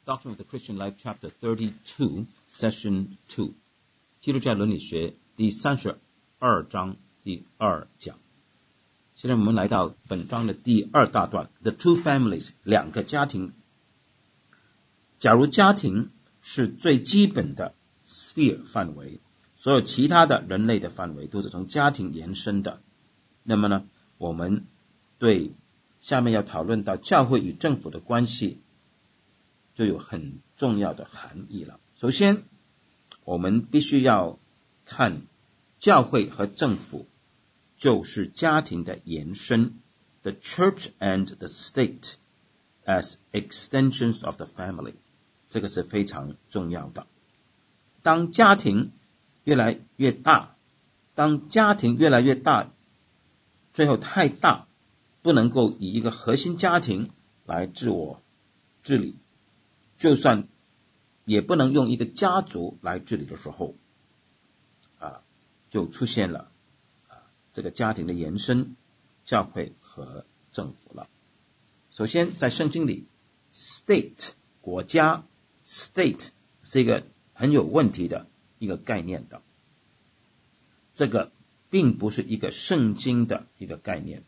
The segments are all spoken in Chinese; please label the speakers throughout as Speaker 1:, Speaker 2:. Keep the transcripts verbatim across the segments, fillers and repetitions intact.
Speaker 1: Doctrine of the Christian Life, Chapter thirty-two, Session two. 基督教伦理学第三十二章第二讲。现在我们来到本章的第二大段 The two families 两个家庭。假如家庭是最基本的 sphere 范围，所有其他的人类的范围都是从家庭延伸的，那么呢，我们对下面要讨论到教会与政府的关系就有很重要的含义了。首先我们必须要看教会和政府就是家庭的延伸 The church and the state as extensions of the family， 这个是非常重要的。当家庭越来越大，当家庭越来越大，最后太大，不能够以一个核心家庭来自我治理，就算也不能用一个家族来治理的时候，啊，就出现了啊这个家庭的延伸，教会和政府了。首先，在圣经里 ，state 国家 ，state 是一个很有问题的一个概念的，这个并不是一个圣经的一个概念。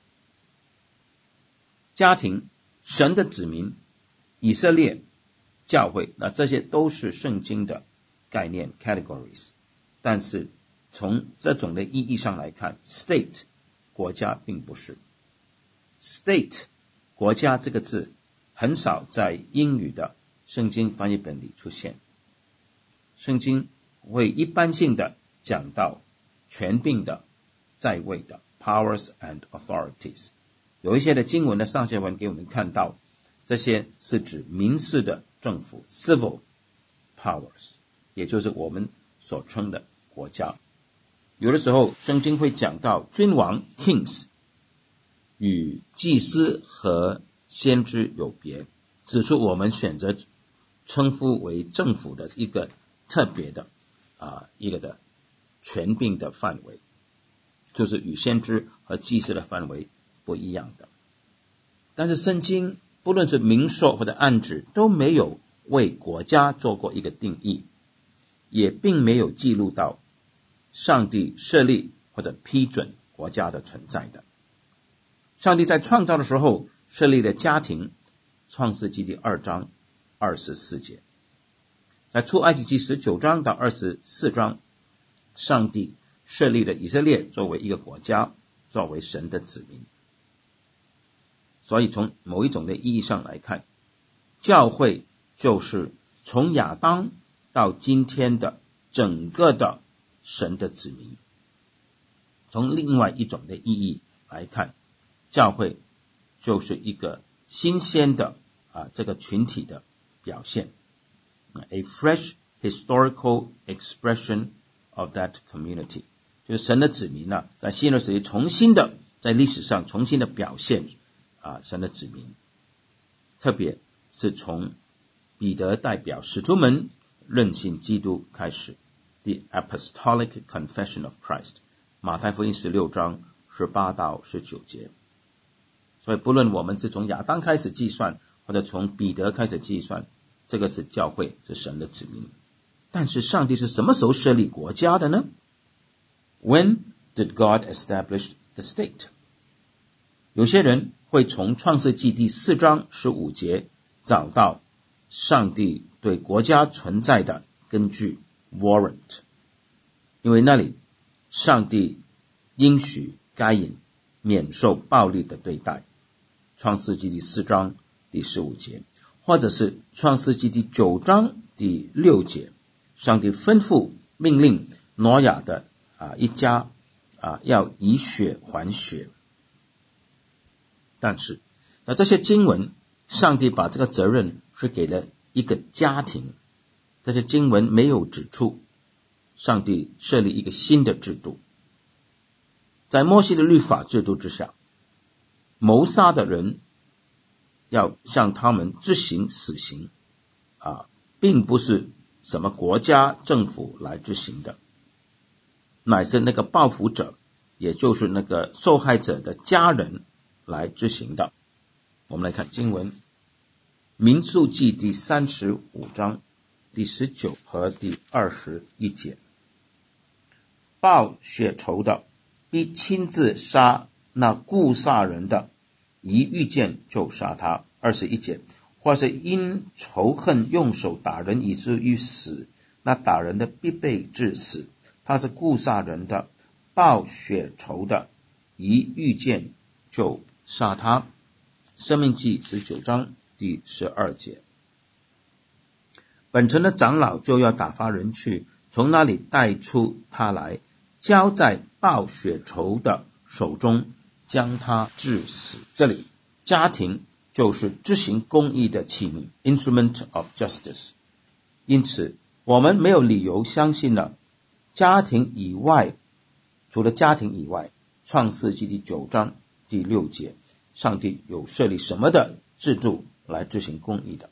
Speaker 1: 家庭、神的子民、以色列、教会，那这些都是圣经的概念 categories， 但是从这种的意义上来看 state 国家并不是。 state 国家这个字很少在英语的圣经翻译本里出现，圣经会一般性的讲到权柄的、在位的 powers and authorities， 有一些的经文的上下文给我们看到这些是指民事的政府 civil powers， 也就是我们所称的国家。有的时候圣经会讲到君王 kings 与祭司和先知有别，指出我们选择称呼为政府的一个特别的啊一个的权柄的范围，就是与先知和祭司的范围不一样的。但是圣经不论是明说或者暗指都没有为国家做过一个定义，也并没有记录到上帝设立或者批准国家的存在的。上帝在创造的时候设立了家庭，创世纪第二章二十四节，在出埃及记十九章到二十四章，上帝设立了以色列作为一个国家，作为神的子民。所以从某一种的意义上来看，教会就是从亚当到今天的整个的神的子民。从另外一种的意义来看，教会就是一个新鲜的啊这个群体的表现 ，a fresh historical expression of that community， 就是神的子民呢、啊，在新约时期重新的在历史上重新的表现啊神的子民，特别是从彼得代表使徒们认信基督开始 ，the apostolic confession of Christ， 马太福音十六章十八到十九节。所以不论我们是从亚当开始计算，或者从彼得开始计算，这个是教会，是神的子民。但是上帝是什么时候设立国家的呢？ When did God establish the state？ 有些人会从创世纪第四章十五节找到上帝对国家存在的根据 warrant， 因为那里上帝应许该隐免受暴力的对待，创世纪第四章第十五节，或者是创世纪第九章第六节，上帝吩咐命令挪亚的啊一家啊要以血还血。但是在这些经文，上帝把这个责任是给了一个家庭，这些经文没有指出上帝设立一个新的制度。在摩西的律法制度之下，谋杀的人要向他们执行死刑啊，并不是什么国家政府来执行的，乃是那个报复者，也就是那个受害者的家人来执行的。我们来看经文， 民数记第三十五章第十九和第二十一节，报血仇的必亲自杀那故杀人的，一遇见就杀他。二十一节，或是因仇恨用手打人以至于死，那打人的必被致死。他是故杀人的，报血仇的，一遇见就杀他。申命记十九章第十二节，本城的长老就要打发人去，从那里带出他来，交在报血仇的手中，将他致死。这里家庭就是执行公义的器皿 instrument of justice。 因此我们没有理由相信了家庭以外，除了家庭以外，创世纪第九章第六节，上帝有设立什么的制度来执行公义的。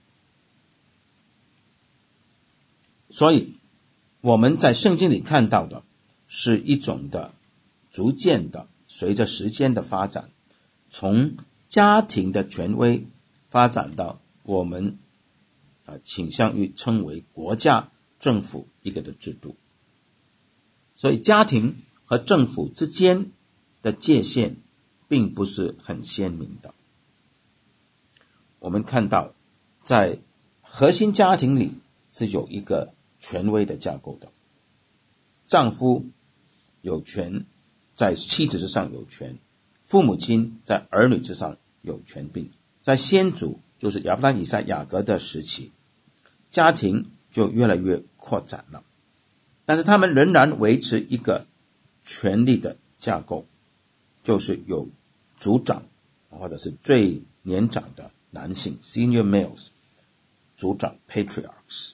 Speaker 1: 所以我们在圣经里看到的是一种的逐渐的随着时间的发展，从家庭的权威发展到我们啊倾向于称为国家政府一个的制度。所以家庭和政府之间的界限并不是很鲜明的。我们看到在核心家庭里是有一个权威的架构的，丈夫有权在妻子之上有权，父母亲在儿女之上有权柄。在先祖就是亚伯拉罕以撒雅各的时期，家庭就越来越扩展了，但是他们仍然维持一个权力的架构，就是有族长或者是最年长的男性 senior males， 族长 patriarchs。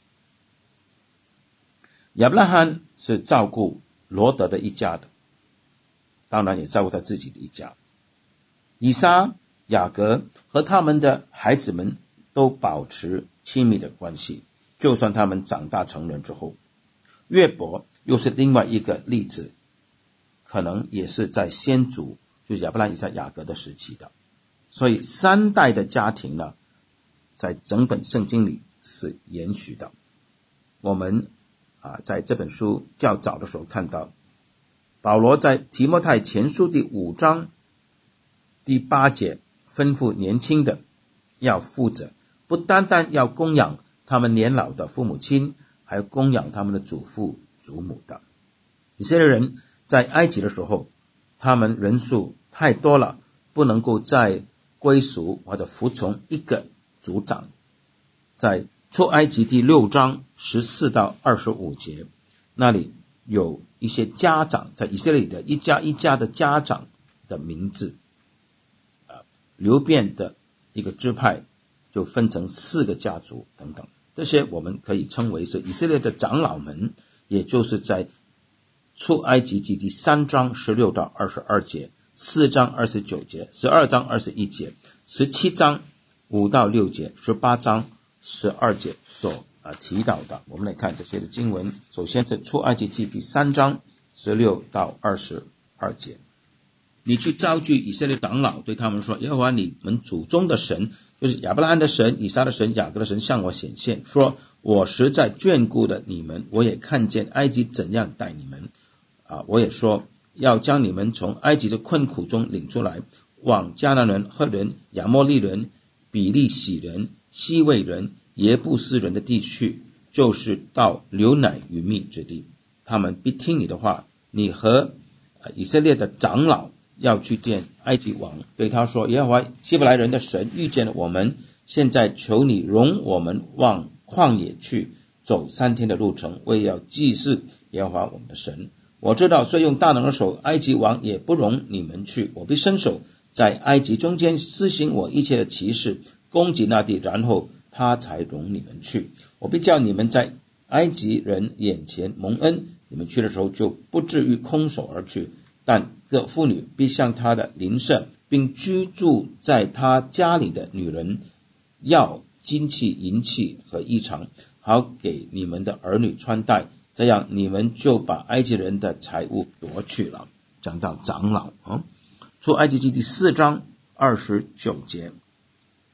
Speaker 1: 亚伯拉罕是照顾罗德的一家的，当然也照顾他自己的一家。以撒、雅各和他们的孩子们都保持亲密的关系，就算他们长大成人之后。约伯又是另外一个例子，可能也是在先祖就是亚伯拉罕以撒雅各的时期的。所以三代的家庭呢，在整本圣经里是延续的。我们啊在这本书较早的时候看到，保罗在提摩太前书第五章第八节吩咐年轻的要负责，不单单要供养他们年老的父母亲，还要供养他们的祖父祖母的。以色列人在埃及的时候，他们人数太多了，不能够再归属或者服从一个族长。在出埃及第六章十四到二十五节，那里有一些家长，在以色列的一家一家的家长的名字。流便的一个支派就分成四个家族等等，这些我们可以称为是以色列的长老们，也就是在出埃及记第三章十六到二十二节，四章二十九节，十二章二十一节，十七章五到六节，十八章十二节所啊提到的。我们来看这些的经文。首先是出埃及记第三章十六到二十二节，你去召集以色列长老，对他们说，耶和华你们祖宗的神，就是亚伯拉罕的神、以撒的神、雅各的神，向我显现，说我实在眷顾了你们，我也看见埃及怎样待你们啊，我也说要将你们从埃及的困苦中领出来，往迦南人、赫人、亚摩利人、比利洗人、西魏人、耶布斯人的地去，就是到流奶与蜜之地。他们必听你的话，你和以色列的长老要去见埃及王，对他说，耶和华希伯来人的神遇见了我们，现在求你容我们往旷野去，走三天的路程，为要祭祀耶和华我们的神。我知道虽用大能的手，埃及王也不容你们去，我必伸手在埃及中间施行我一切的奇事，攻击那地，然后他才容你们去。我必叫你们在埃及人眼前蒙恩，你们去的时候就不至于空手而去，但各妇女必向他的邻舍并居住在他家里的女人要金器、银器和衣裳，好给你们的儿女穿戴，这样你们就把埃及人的财物夺去了。讲到长老啊，出埃及记第四章二十九节，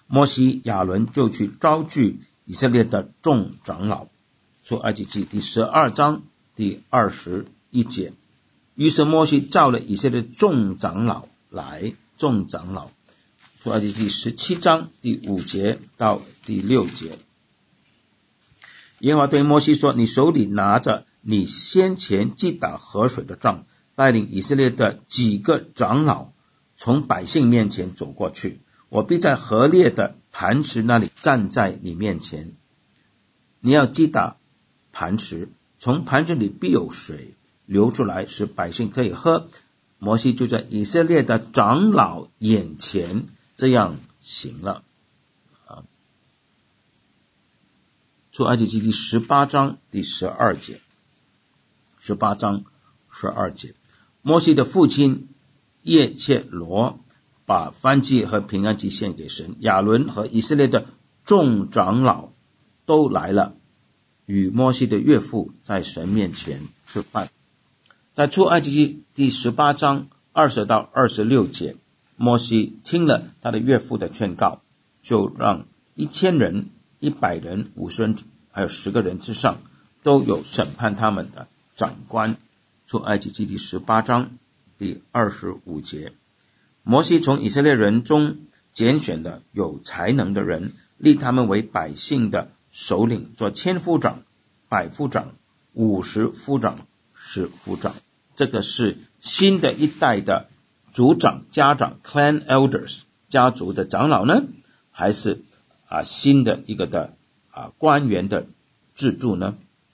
Speaker 1: 摩西亚伦就去招聚以色列的众长老，出埃及记第十二章第二十一节。于是摩西召了以色列众长老来，众长老，出埃及记十七章第五节到第六节。耶和华对摩西说，你手里拿着你先前击打河水的杖，带领以色列的几个长老从百姓面前走过去，我必在河裂的磐石那里站在你面前。你要击打磐石，从磐石里必有水流出来，使百姓可以喝。摩西就在以色列的长老眼前这样行了。啊，出埃及记第十八章第十二节，十八章十二节，摩西的父亲叶切罗把燔祭和平安祭献给神，亚伦和以色列的众长老都来了，与摩西的岳父在神面前吃饭。在出埃及记第十八章二十到二十六节，摩西听了他的岳父的劝告，就让一千人、一百人、五十人，还有十个人之上，都有审判他们的长官。出埃及记第十八章第二十五节，摩西从以色列人中拣选的有才能的人，立他们为百姓的首领，做千夫长、百夫长、五十夫长、十夫长。这个是新的一代的族长、家长 clan elders 家族的长老呢，还是啊新的一个的啊官员的制度呢？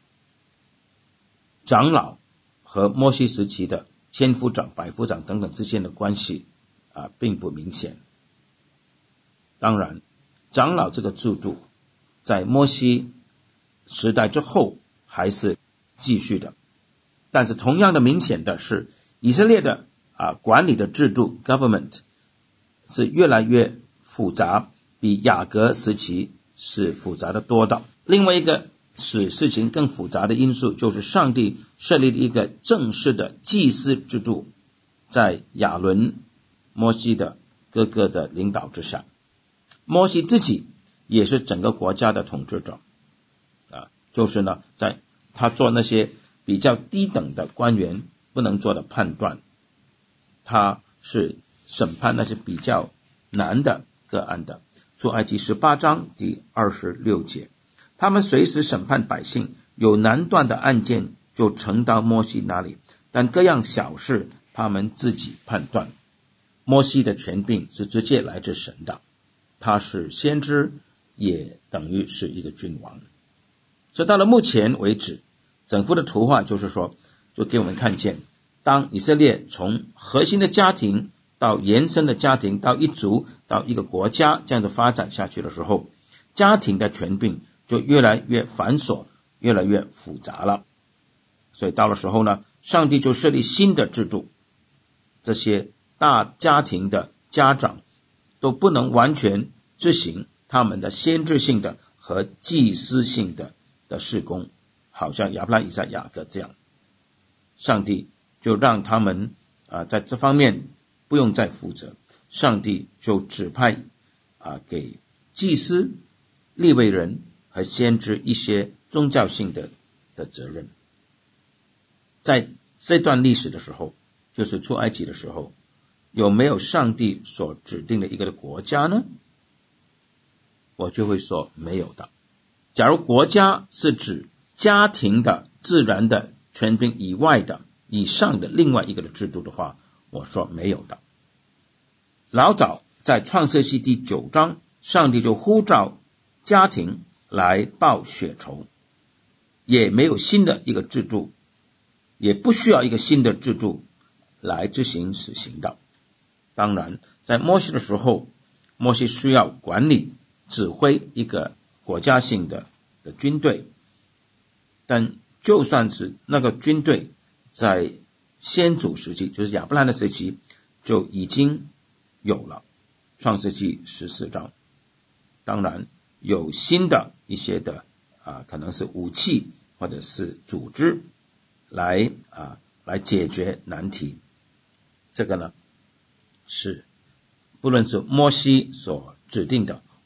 Speaker 1: 长老和摩西时期的千夫长、百夫长等等之间的关系啊并不明显。当然，长老这个制度在摩西时代之后还是继续的。但是同样的明显的是，以色列的啊管理的制度 government 是越来越复杂，比雅各时期是复杂的多的。另外一个使事情更复杂的因素，就是上帝设立了一个正式的祭司制度，在亚伦、摩西的哥哥的领导之下，摩西自己也是整个国家的统治者啊，就是呢，在他做那些比较低等的官员不能做的判断，他是审判那些比较难的个案的。出埃及十八章第二十六节，他们随时审判百姓，有难断的案件就呈到摩西那里，但各样小事他们自己判断。摩西的权柄是直接来自神的，他是先知，也等于是一个君王。所以到了目前为止，整幅的图画就是说，就给我们看见，当以色列从核心的家庭到延伸的家庭，到一族，到一个国家这样的发展下去的时候，家庭的权柄就越来越繁琐，越来越复杂了。所以到了时候呢，上帝就设立新的制度，这些大家庭的家长都不能完全执行他们的先知性的和祭司性的的事工，好像亚伯拉罕、以撒、雅各这样，上帝就让他们啊在这方面不用再负责，上帝就指派啊给祭司、利未人和先知一些宗教性的的责任。在这段历史的时候，就是出埃及的时候，有没有上帝所指定的一个的国家呢？我就会说没有的。假如国家是指家庭的自然的权柄以外的以上的另外一个的制度的话，我说没有的。老早在创世纪第九章，上帝就呼召家庭来报血仇，也没有新的一个制度，也不需要一个新的制度来执行死刑的。当然在摩西的时候，摩西需要管理指挥一个国家性的的军队，但就算是那个军队在先祖时期，就是亚伯拉罕的时期就已经有了，创世纪十四章。当然有新的一些的啊，可能是武器或者是组织来啊来解决难题。这个呢是不论是摩西所指定的，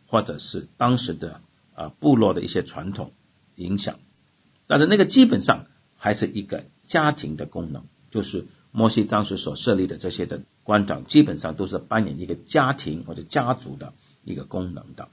Speaker 1: 或者是当时的啊部落的一些传统影响，但是那个基本上还是一个家庭的功能，就是摩西当时所设立的这些的官长基本上都是扮演一个家庭或者家族的一个功能的。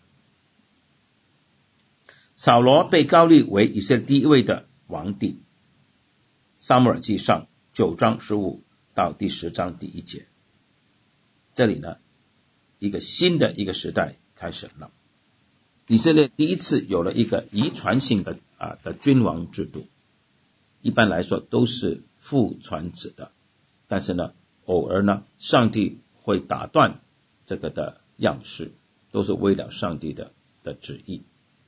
Speaker 1: 扫罗被膏立为以色列第一位的王帝，撒母耳记上九章十五到第十章第一节。这里呢，一个新的一个时代开始了。以色列第一次有了一个遗传性的啊的君王制度，一般来说都是父传子的，但是呢，偶尔呢，上帝会打断这个的样式，都是为了上帝的的旨意。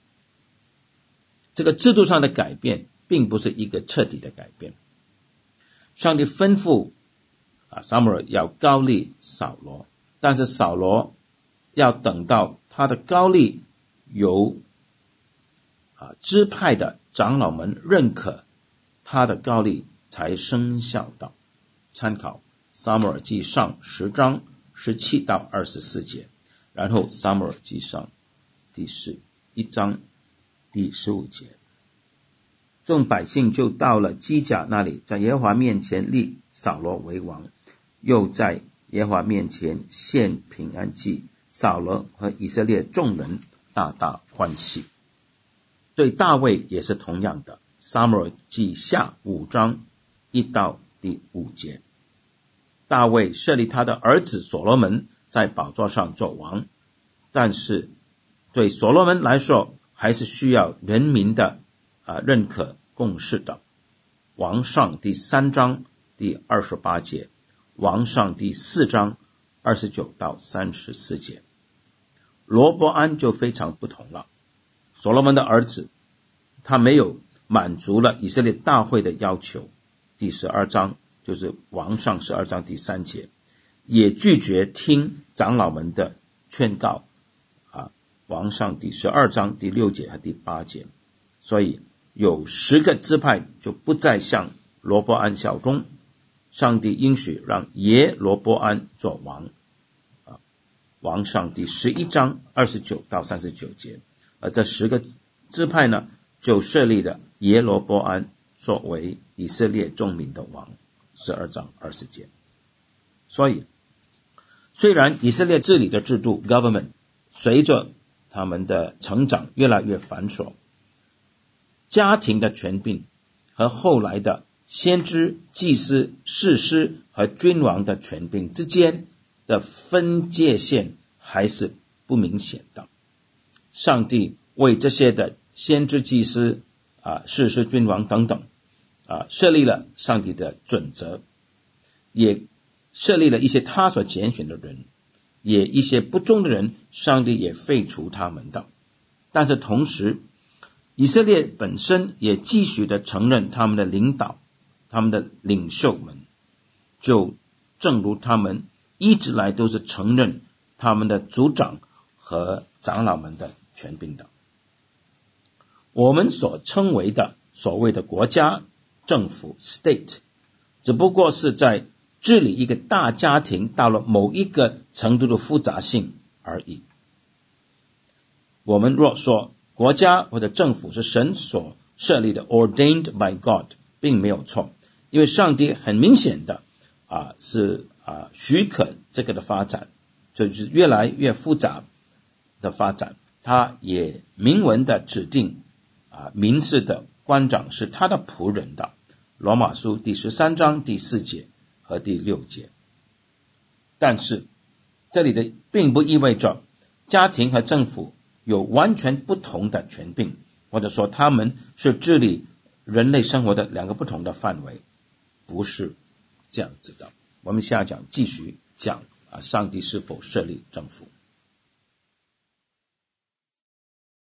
Speaker 1: 这个制度上的改变并不是一个彻底的改变。上帝吩咐啊撒母耳要膏立扫罗，但是扫罗要等到他的膏立由啊支派的长老们认可他的膏立才生效的。参考撒母耳记上十章十七到二十四节，然后撒母耳记上第十一章第十五节。众百姓就到了基甲那里，在耶和华面前立扫罗为王，又在耶和华面前献平安祭。扫罗和以色列众人大大欢喜。对大卫也是同样的，撒母耳记下五章一到第五节。大卫设立他的儿子所罗门在宝座上做王，但是对所罗门来说还是需要人民的啊认可共识的。王上第三章第二十八节，王上第四章二十九到三十四节。罗伯安就非常不同了，所罗门的儿子他没有满足了以色列大会的要求，第十二章就是王上十二章第三节，也拒绝听长老们的劝告啊，王上第十二章第六节和第八节。所以有十个支派就不再向罗伯安效忠，上帝应许让耶罗波安做王啊，王上第十一章二十九到三十九节。而这十个支派呢，就设立了耶罗波安作为以色列众民的王，十二章二十节。所以虽然以色列治理的制度 government 随着他们的成长越来越繁琐，家庭的权柄和后来的先知、祭司、士师和君王的权柄之间的分界线还是不明显的。上帝为这些的先知、祭司啊、士师、君王等等啊设立了上帝的准则，也设立了一些他所拣选的人，也一些不忠的人，上帝也废除他们的。但是同时以色列本身也继续的承认他们的领导，他们的领袖们，就正如他们一直来都是承认他们的族长和长老们的权柄的。我们所称为的所谓的国家政府 state 只不过是在治理一个大家庭到了某一个程度的复杂性而已。我们若说国家或者政府是神所设立的 ordained by God 并没有错，因为上帝很明显的啊是啊许可这个的发展，就是越来越复杂的发展。他也明文的指定啊民事的官长是他的仆人的，罗马书第十三章第四节和第六节。但是这里的并不意味着家庭和政府有完全不同的权柄，或者说他们是治理人类生活的两个不同的范围，不是这样子的。我们下讲继续讲啊，上帝是否设立政府。